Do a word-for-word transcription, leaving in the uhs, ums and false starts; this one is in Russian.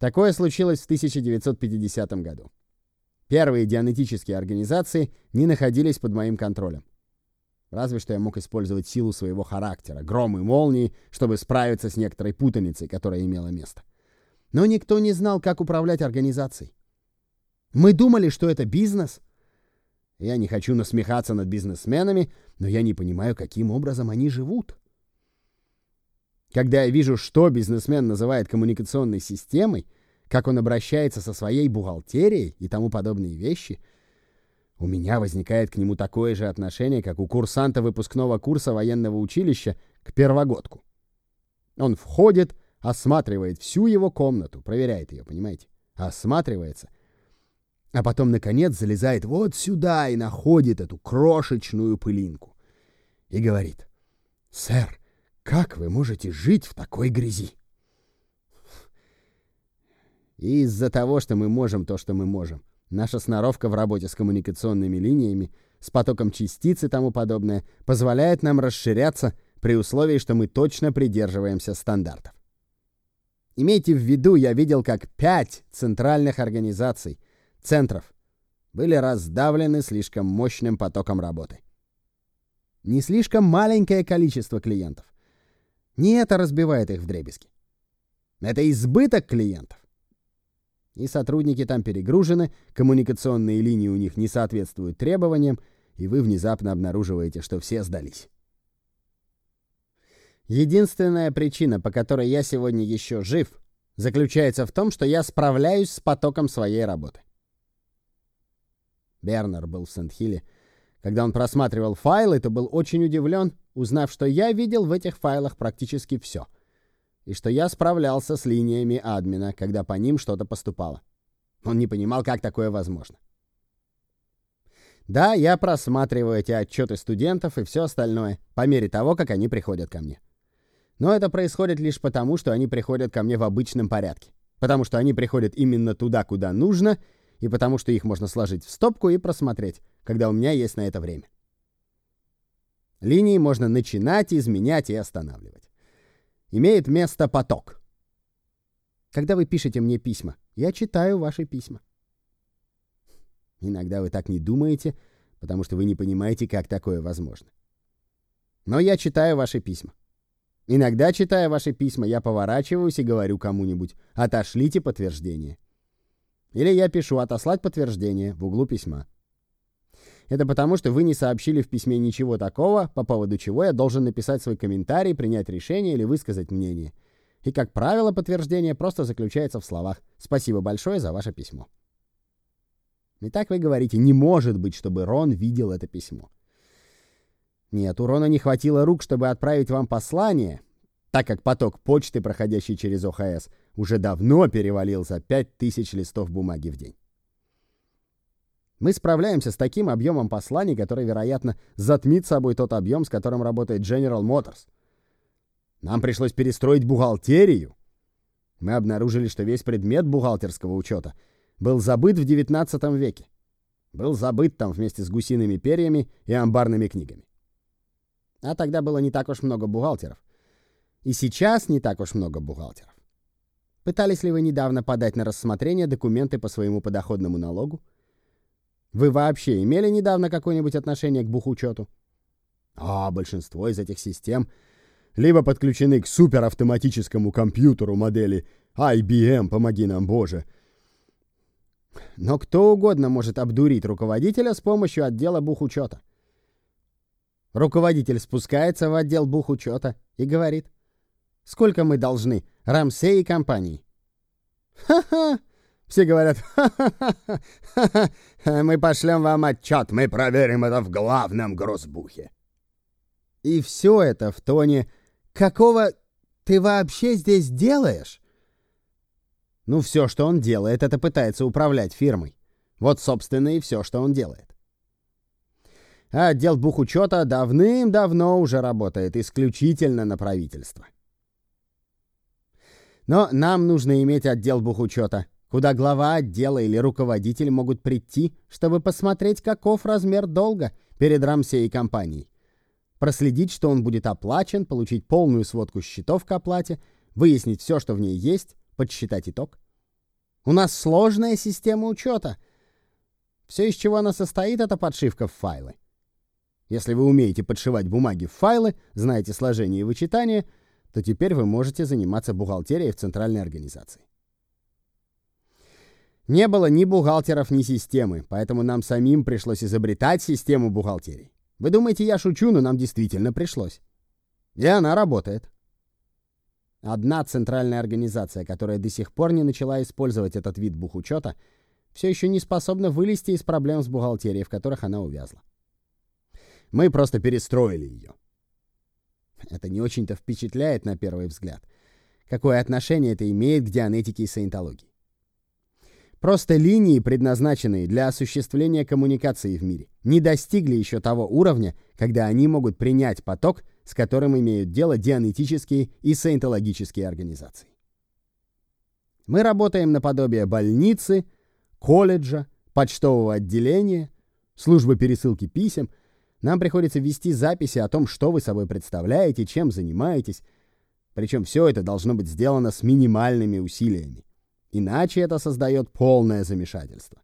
Такое случилось в тысяча девятьсот пятидесятом году. Первые дианетические организации не находились под моим контролем. Разве что я мог использовать силу своего характера, гром и молнии, чтобы справиться с некоторой путаницей, которая имела место. Но никто не знал, как управлять организацией. Мы думали, что это бизнес. Я не хочу насмехаться над бизнесменами, но я не понимаю, каким образом они живут. Когда я вижу, что бизнесмен называет коммуникационной системой, как он обращается со своей бухгалтерией и тому подобные вещи, у меня возникает к нему такое же отношение, как у курсанта выпускного курса военного училища к первогодку. Он входит, осматривает всю его комнату, проверяет ее, понимаете? Осматривается, а потом, наконец, залезает вот сюда и находит эту крошечную пылинку. И говорит: «Сэр, как вы можете жить в такой грязи?» И из-за того, что мы можем то, что мы можем, наша сноровка в работе с коммуникационными линиями, с потоком частиц и тому подобное, позволяет нам расширяться при условии, что мы точно придерживаемся стандартов. Имейте в виду, я видел, как пять центральных организаций, центров, были раздавлены слишком мощным потоком работы. Не слишком маленькое количество клиентов. Не это разбивает их вдребезги. Это избыток клиентов. И сотрудники там перегружены, коммуникационные линии у них не соответствуют требованиям, и вы внезапно обнаруживаете, что все сдались. Единственная причина, по которой я сегодня еще жив, заключается в том, что я справляюсь с потоком своей работы. Бернер был в Сент-Хилле. Когда он просматривал файлы, то был очень удивлен, узнав, что я видел в этих файлах практически все, и что я справлялся с линиями админа, когда по ним что-то поступало. Он не понимал, как такое возможно. Да, я просматриваю эти отчеты студентов и все остальное, по мере того, как они приходят ко мне. Но это происходит лишь потому, что они приходят ко мне в обычном порядке. Потому что они приходят именно туда, куда нужно, и потому что их можно сложить в стопку и просмотреть, когда у меня есть на это время. Линии можно начинать, изменять и останавливать. Имеет место поток. Когда вы пишете мне письма, я читаю ваши письма. Иногда вы так не думаете, потому что вы не понимаете, как такое возможно. Но я читаю ваши письма. Иногда, читая ваши письма, я поворачиваюсь и говорю кому-нибудь: «Отошлите подтверждение». Или я пишу «Отослать подтверждение» в углу письма. Это потому, что вы не сообщили в письме ничего такого, по поводу чего я должен написать свой комментарий, принять решение или высказать мнение. И, как правило, подтверждение просто заключается в словах «Спасибо большое за ваше письмо». Итак, вы говорите: «Не может быть, чтобы Рон видел это письмо». Нет, у Рона не хватило рук, чтобы отправить вам послание, так как поток почты, проходящий через О Х С, уже давно перевалил за пять тысяч листов бумаги в день. Мы справляемся с таким объемом посланий, который, вероятно, затмит собой тот объем, с которым работает General Motors. Нам пришлось перестроить бухгалтерию. Мы обнаружили, что весь предмет бухгалтерского учета был забыт в девятнадцатом веке. Был забыт там вместе с гусиными перьями и амбарными книгами. А тогда было не так уж много бухгалтеров. И сейчас не так уж много бухгалтеров. Пытались ли вы недавно подать на рассмотрение документы по своему подоходному налогу? Вы вообще имели недавно какое-нибудь отношение к бухучету? А большинство из этих систем либо подключены к суперавтоматическому компьютеру модели ай би эм, помоги нам, Боже. Но кто угодно может обдурить руководителя с помощью отдела бухучета. Руководитель спускается в отдел бухучета и говорит: «Сколько мы должны Рамсей и компании?» «Ха-ха!» Все говорят: «Ха-ха-ха! Мы пошлем вам отчет, мы проверим это в главном грузбухе». И все это в тоне: «Какого ты вообще здесь делаешь?» Ну, все, что он делает, это пытается управлять фирмой. Вот, собственно, и все, что он делает. А отдел бухучета давным-давно уже работает исключительно на правительство. Но нам нужно иметь отдел бухучета, куда глава отдела или руководитель могут прийти, чтобы посмотреть, каков размер долга перед Рамсей и компанией, проследить, что он будет оплачен, получить полную сводку счетов к оплате, выяснить все, что в ней есть, подсчитать итог. У нас сложная система учета. Все, из чего она состоит, это подшивка в файлы. Если вы умеете подшивать бумаги в файлы, знаете сложение и вычитание, то теперь вы можете заниматься бухгалтерией в центральной организации. Не было ни бухгалтеров, ни системы, поэтому нам самим пришлось изобретать систему бухгалтерии. Вы думаете, я шучу, но нам действительно пришлось. И она работает. Одна центральная организация, которая до сих пор не начала использовать этот вид бухучета, все еще не способна вылезти из проблем с бухгалтерией, в которых она увязла. Мы просто перестроили ее. Это не очень-то впечатляет на первый взгляд. Какое отношение это имеет к дианетике и саентологии? Просто линии, предназначенные для осуществления коммуникации в мире, не достигли еще того уровня, когда они могут принять поток, с которым имеют дело дианетические и саентологические организации. Мы работаем наподобие больницы, колледжа, почтового отделения, службы пересылки писем. Нам приходится вести записи о том, что вы собой представляете, чем занимаетесь. Причем все это должно быть сделано с минимальными усилиями. Иначе это создает полное замешательство.